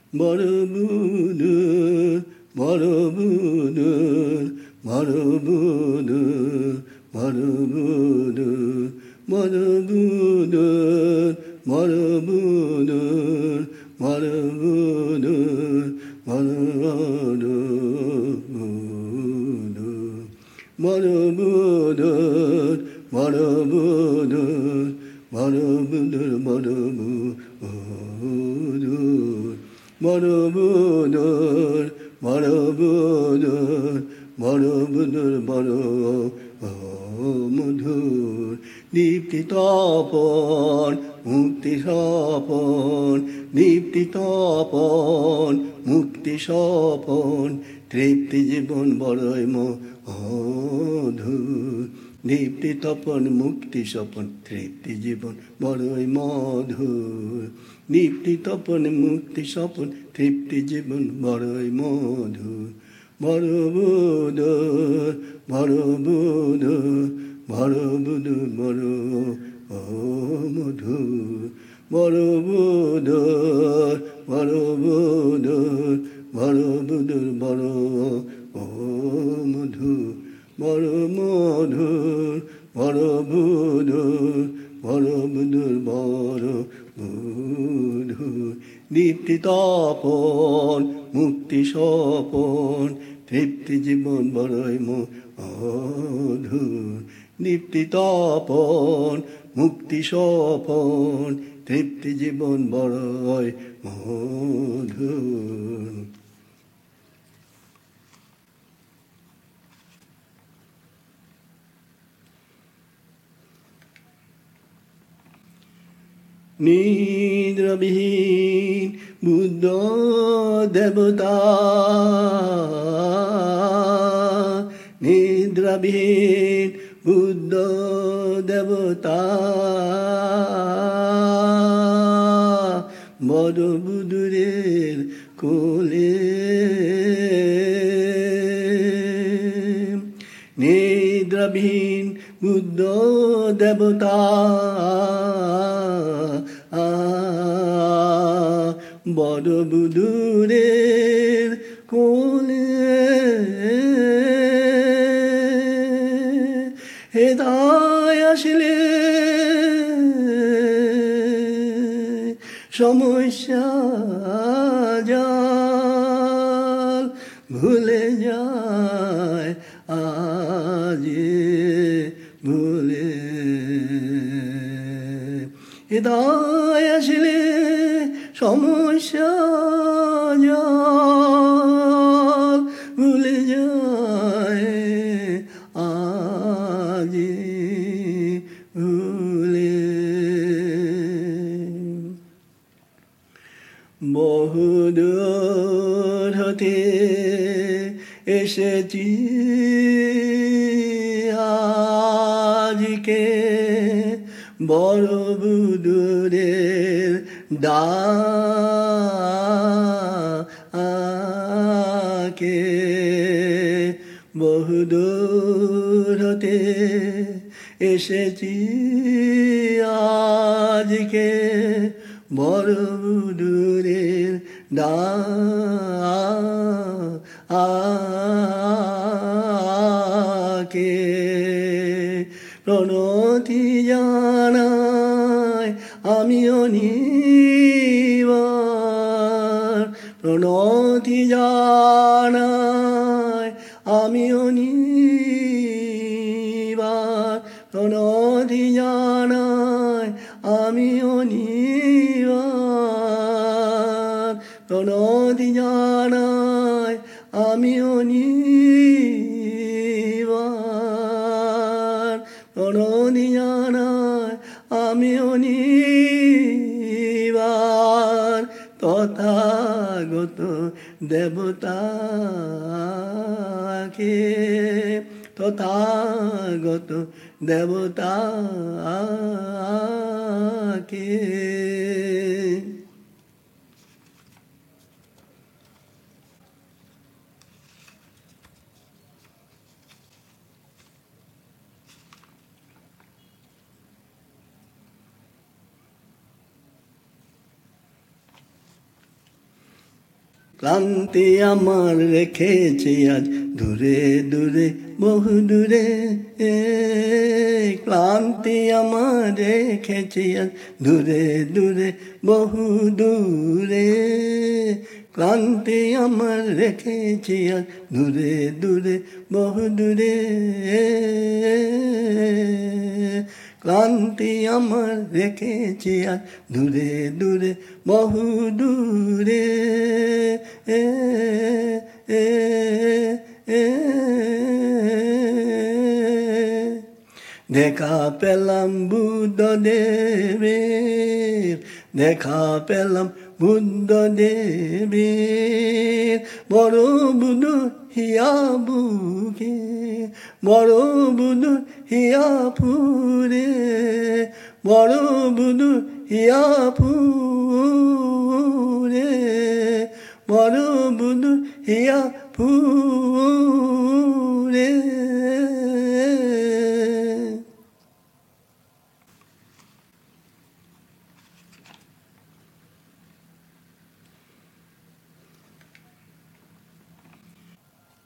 Marabudur, marabudur, marabudur, marabudur, marabudur, marabudur, marabudur, marabudur, marabudur, marabudur, marabudur, marabudur. Marabudur, marabudur, marabudur, marabudur. দীপ্তি তপন, মুক্তি স্বপন, দীপ্তি তপন, মুক্তি স্বপন, তৃপ্তি জীবন বড়ই মধুর। দীপ্তি তপন, মুক্তি স্বপন, তৃপ্তি জীবন বড়ই মধুর। দীপ্তি তপন, মুক্তি স্বপন, তৃপ্তি জীবন বড়ই মধুর। মরবুদর, মরবুদর, মরবুদর, মধুর। মরবুদর, মরবুদর, মরবুদর, মধুর। মর মধুর, মরবুদর, মরবুদর, মধুর। দীপ্তি তপন, মুক্তি স্বপন, তৃপ্তি জীবন বড়ই মধুর। দীপ্তি তপন, মুক্তি স্বপন, তৃপ্তি জীবন বড়ই মধুর। নিদ্রাবিহীন বুদ্ধ দেবতা, নিদ্রাবিহীন বুদ্ধ দেবতা, বড়বুদুরের কোলে নিদ্রাবিহীন বুদ্ধ দেবতা, বড়বুদুরের কোলে হেদায় আসলে সমস্যা জাল ভুলে যায় আজি ভুলে। হেদায় আসলে সমস্যা জাল ভুলে যায় আজি ভুলে। বহুদূর হতে এসেছি আজকে বড়বুদুরের ডাকে। বহুদূর হতে এসেছি আজকে বড়বুদুরের ডাকে। প্রণতি জানাই আমিও নিবার, প্রণতি জানাই আমিও নিবার, প্রণতি জানাই আমিও নিবার, প্রণতি জানাই আমিও নিবার, প্রণতি জানাই আমিও নিবার। তথাগত দেবতাকে, তথাগত দেবতাকে। ক্লান্তি আমার রেখেছে আজ দূরে দূরে বহু দূরে, ক্লান্তি আমার রেখেছে আজ দূরে দূরে বহু দূরে, ক্লান্তি আমার রেখেছে আজ দূরে দূরে বহু দূরে, ক্লান্তি আমার রেখেছে আজ দূরে দূরে বহু দূরে, দেখা পেলাম বুদ্ধদেবের, দেখা পেলাম বুদ্ধদেবের, বড় বুধু হিয়া বুকে, বড় বুধু হিয়া ফুরে, বড় বুধু হিয়া ফুরে, বড় বুধু হিয়া ফুরে।